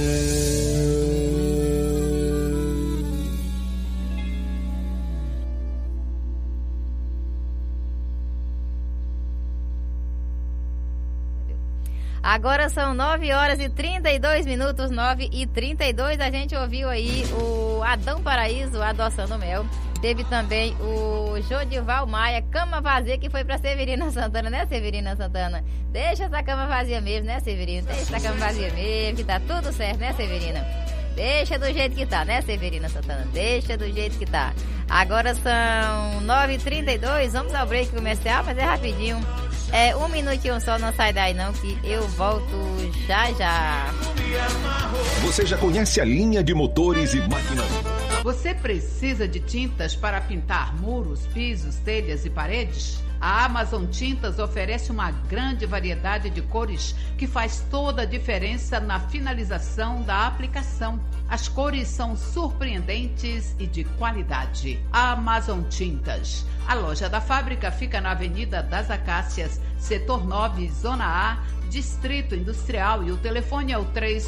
Agora são 9 horas e 32 minutos, 9 e 32. A gente ouviu aí o Adão Paraíso, Adoçando Mel. Teve também o Jodival Maia, Cama Vazia, que foi pra Severina Santana, né, Severina Santana? Deixa essa cama vazia mesmo, né, Severina? Deixa essa cama vazia mesmo, que tá tudo certo, né, Severina? Deixa do jeito que tá, né, Severina Santana? Deixa do jeito que tá. Agora são 9h32, vamos ao break comercial, mas é rapidinho. Um minutinho só, não sai daí não, que eu volto já já. Você já conhece a linha de motores e máquinas? Você precisa de tintas para pintar muros, pisos, telhas e paredes? A Amazon Tintas oferece uma grande variedade de cores que faz toda a diferença na finalização da aplicação. As cores são surpreendentes e de qualidade. Amazon Tintas. A loja da fábrica fica na Avenida das Acácias, Setor 9, Zona A, Distrito Industrial, e o telefone é o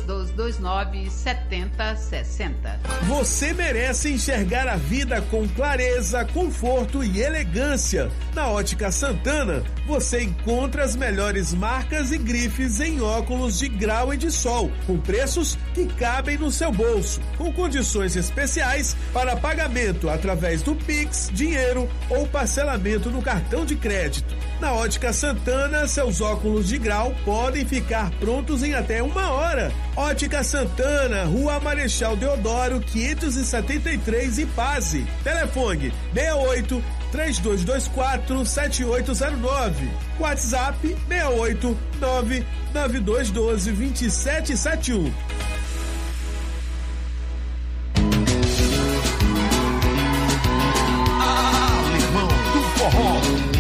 3229-7060. Você merece enxergar a vida com clareza, conforto e elegância. Na Ótica Santana, você encontra as melhores marcas e grifes em óculos de grau e de sol, com preços que cabem no seu bolso, com condições especiais para pagamento através do Pix, dinheiro ou parcelamento no cartão de crédito. Na Ótica Santana, seus óculos de grau podem ficar prontos em até 1 hora. Ótica Santana, Rua Marechal Deodoro, 573, Ipase. Telefone 68 3224 7809. WhatsApp 68 99212 2771. Alemão do Forró.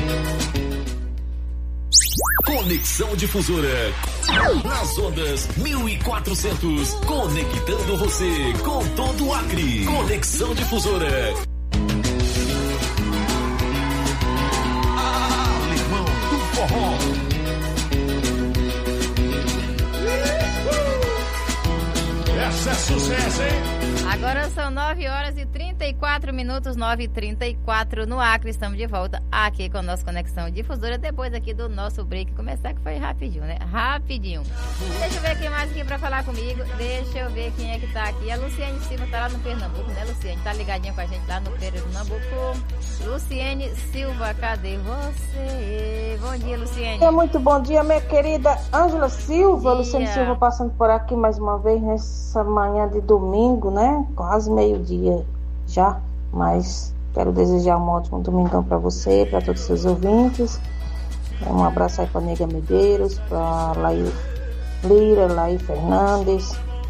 Conexão Difusora. Nas ondas 1400. Conectando você com todo o Acre. Conexão Difusora. Alemão do Forró. Essa é sucesso, hein? Agora são 9 horas e 34 minutos, 9h34 no Acre. Estamos de volta aqui com a nossa Conexão Difusora, depois aqui do nosso break começar, que foi rapidinho, né? Rapidinho. Deixa eu ver quem mais aqui pra falar comigo. Deixa eu ver quem é que tá aqui. A Luciane Silva tá lá no Pernambuco, né, Luciane? Tá ligadinha com a gente lá no Pernambuco. Luciane Silva, cadê você? Bom dia, Luciane. Muito bom dia, minha querida Ângela Silva. Luciane Silva passando por aqui mais uma vez nessa manhã de domingo, né? Quase meio-dia já, mas quero desejar um ótimo domingão para você, para todos os seus ouvintes. Um abraço aí para Nega Medeiros, para Laí Lira, Laí Fernandes,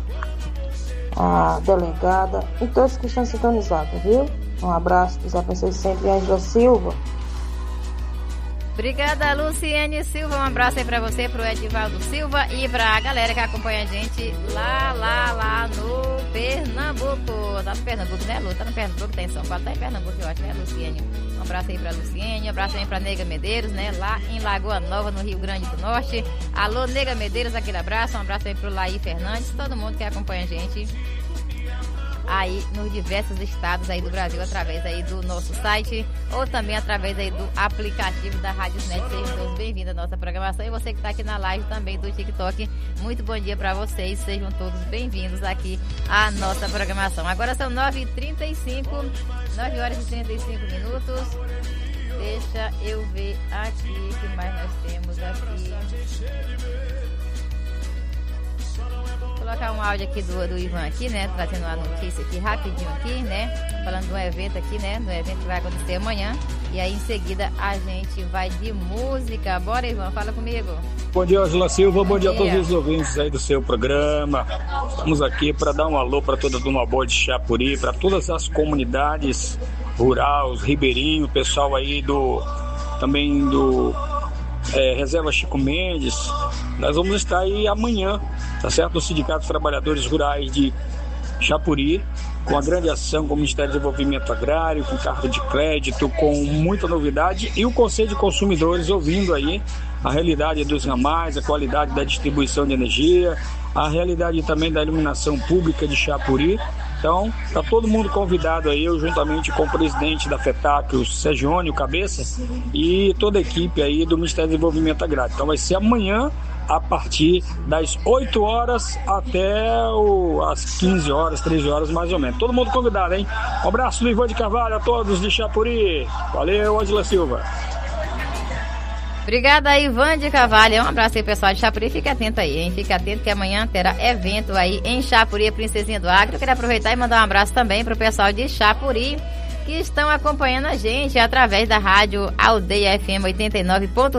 a delegada e todos que estão sintonizados, viu? Um abraço, Deus abençoe sempre, Ângela Silva. Obrigada, Luciane Silva. Um abraço aí pra você, pro Edivaldo Silva e pra galera que acompanha a gente lá no Pernambuco. Tá no Pernambuco, né, Lu? Tá no Pernambuco, tá em São Paulo, tá em Pernambuco, eu acho, né, Luciane? Um abraço aí pra Luciane, um abraço também pra Nega Medeiros, né, lá em Lagoa Nova, no Rio Grande do Norte. Alô, Nega Medeiros, aquele abraço. Um abraço também pro Laí Fernandes, todo mundo que acompanha a gente aí nos diversos estados aí do Brasil, através aí do nosso site ou também através aí do aplicativo da Rádio Net. Sejam todos bem-vindos à nossa programação, e você que está aqui na live também do TikTok, muito bom dia para vocês, sejam todos bem-vindos aqui à nossa programação. Agora são 9h35, 9 horas e 35 minutos. Deixa eu ver aqui o que mais nós temos aqui. Vou colocar um áudio aqui do Ivan aqui, né, trazendo uma notícia aqui rapidinho aqui, né, falando de um evento aqui, né, do evento que vai acontecer amanhã, e aí em seguida a gente vai de música. Bora, Ivan, fala comigo. Bom dia, Ângela Silva, bom dia a todos os ouvintes aí do seu programa. Estamos aqui para dar um alô para toda a turma boa de Chapuri, para todas as comunidades rurais, ribeirinho, pessoal aí também do Reserva Chico Mendes. Nós vamos estar aí amanhã, tá certo? No Sindicato dos Trabalhadores Rurais de Chapuri, com a grande ação com o Ministério do Desenvolvimento Agrário, com carta de crédito, com muita novidade, e o Conselho de Consumidores ouvindo aí a realidade dos ramais, a qualidade da distribuição de energia, a realidade também da iluminação pública de Chapuri. Então, tá todo mundo convidado aí, eu juntamente com o presidente da FETAC, o Sergione, o Cabeça, e toda a equipe aí do Ministério do Desenvolvimento Agrário. Então vai ser amanhã, a partir das 8 horas até as 15 horas, 13 horas mais ou menos. Todo mundo convidado, hein? Um abraço do Ivan de Carvalho a todos de Chapuri. Valeu, Ângela Silva. Obrigada, Ivan de Carvalho. Um abraço aí, pessoal de Chapuri. Fique atento aí, hein? Fique atento que amanhã terá evento aí em Chapuri, a Princesinha do Acre. Eu queria aproveitar e mandar um abraço também pro pessoal de Chapuri, que estão acompanhando a gente através da rádio Aldeia FM 89.5.